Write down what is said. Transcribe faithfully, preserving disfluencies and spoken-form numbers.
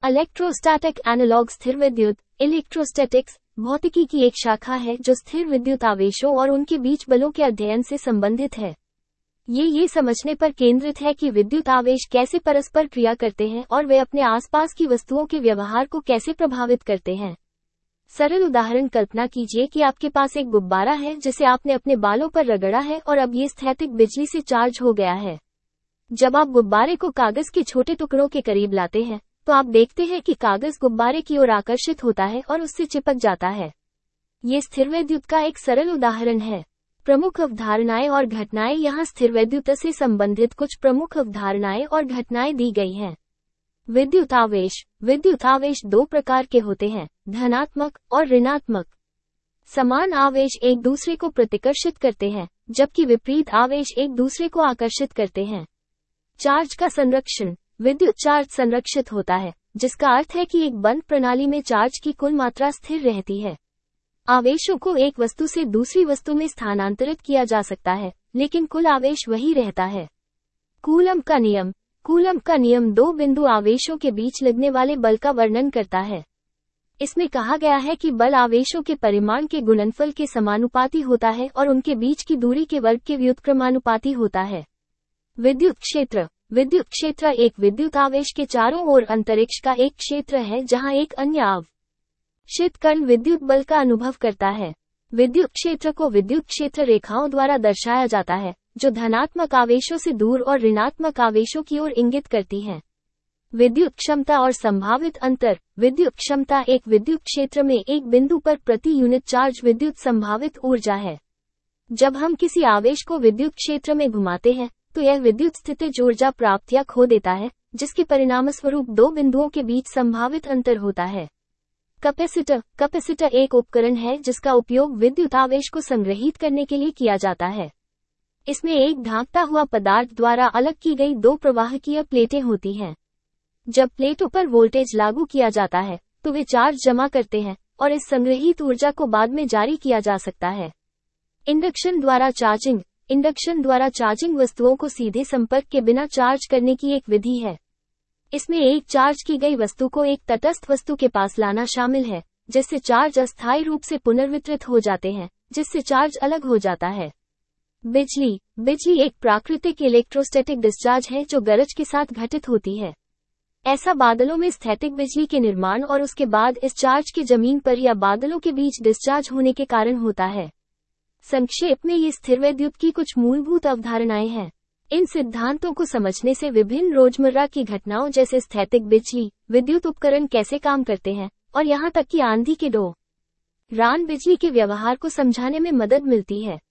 Electrostatic analogue स्थिर विद्युत। Electrostatics भौतिकी की एक शाखा है जो स्थिर विद्युत आवेशों और उनके बीच बलों के अध्ययन से संबंधित है। ये ये समझने पर केंद्रित है कि विद्युत आवेश कैसे परस्पर क्रिया करते हैं और वे अपने आसपास की वस्तुओं के व्यवहार को कैसे प्रभावित करते हैं। सरल उदाहरण कल्पना कीजिए कि आपके पास एक गुब्बारा है जिसे आपने अपने बालों पर रगड़ा है और अब ये स्थैतिक बिजली से चार्ज हो गया है। जब आप गुब्बारे को कागज के छोटे टुकड़ों के करीब लाते हैं तो आप देखते हैं कि कागज गुब्बारे की ओर आकर्षित होता है और उससे चिपक जाता है। ये स्थिर विद्युत का एक सरल उदाहरण है। प्रमुख अवधारणाएं और घटनाएं। यहाँ स्थिर विद्युत से संबंधित कुछ प्रमुख अवधारणाएं और घटनाएं दी गई हैं। विद्युत आवेश। विद्युत आवेश दो प्रकार के होते हैं, धनात्मक और ऋणात्मक। समान आवेश एक दूसरे को प्रतिकर्षित करते हैं, जबकि विपरीत आवेश एक दूसरे को आकर्षित करते हैं। चार्ज का संरक्षण। विद्युत चार्ज संरक्षित होता है, जिसका अर्थ है कि एक बंद प्रणाली में चार्ज की कुल मात्रा स्थिर रहती है। आवेशों को एक वस्तु से दूसरी वस्तु में स्थानांतरित किया जा सकता है, लेकिन कुल आवेश वही रहता है। कूलम का नियम। कूलम का नियम दो बिंदु आवेशों के बीच लगने वाले बल का वर्णन करता है। इसमें कहा गया है कि बल आवेशों के परिमाण के गुणनफल के समानुपाती होता है और उनके बीच की दूरी के वर्ग के व्युत्क्रमानुपाती होता है। विद्युत क्षेत्र। विद्युत क्षेत्र एक विद्युत आवेश के चारों ओर अंतरिक्ष का एक क्षेत्र है जहां एक अन्य आवेशित कण विद्युत बल का अनुभव करता है। विद्युत क्षेत्र को विद्युत क्षेत्र रेखाओं द्वारा दर्शाया जाता है, जो धनात्मक आवेशों से दूर और ऋणात्मक आवेशों की ओर इंगित करती हैं। विद्युत क्षमता और संभावित अंतर। विद्युत क्षमता एक विद्युत क्षेत्र में एक बिंदु पर प्रति यूनिट चार्ज विद्युत संभावित ऊर्जा है। जब हम किसी आवेश को विद्युत क्षेत्र में घुमाते हैं तो यह विद्युत स्थितिज ऊर्जा प्राप्त या खो देता है, जिसके परिणामस्वरूप दो बिंदुओं के बीच संभावित अंतर होता है। कैपेसिटर। कैपेसिटर एक उपकरण है जिसका उपयोग विद्युत आवेश को संग्रहीत करने के लिए किया जाता है। इसमें एक ढांकता हुआ पदार्थ द्वारा अलग की गई दो प्रवाहकीय प्लेटें होती हैं। जब प्लेटों पर वोल्टेज लागू किया जाता है तो वे चार्ज जमा करते हैं और इस संग्रहीत ऊर्जा को बाद में जारी किया जा सकता है। इंडक्शन द्वारा चार्जिंग। इंडक्शन द्वारा चार्जिंग वस्तुओं को सीधे संपर्क के बिना चार्ज करने की एक विधि है। इसमें एक चार्ज की गई वस्तु को एक तटस्थ वस्तु के पास लाना शामिल है, जिससे चार्ज अस्थायी रूप से पुनर्वितरित हो जाते हैं, जिससे चार्ज अलग हो जाता है। बिजली। बिजली एक प्राकृतिक इलेक्ट्रोस्टैटिक डिस्चार्ज है जो गरज के साथ घटित होती है। ऐसा बादलों में स्थैतिक बिजली के निर्माण और उसके बाद इस चार्ज के जमीन पर या बादलों के बीच डिस्चार्ज होने के कारण होता है। संक्षेप में ये स्थिर विद्युत की कुछ मूलभूत अवधारणाएं हैं। इन सिद्धांतों को समझने से विभिन्न रोजमर्रा की घटनाओं जैसे स्थैतिक बिजली, विद्युत उपकरण कैसे काम करते हैं और यहाँ तक कि आंधी के दौरान बिजली के व्यवहार को समझाने में मदद मिलती है।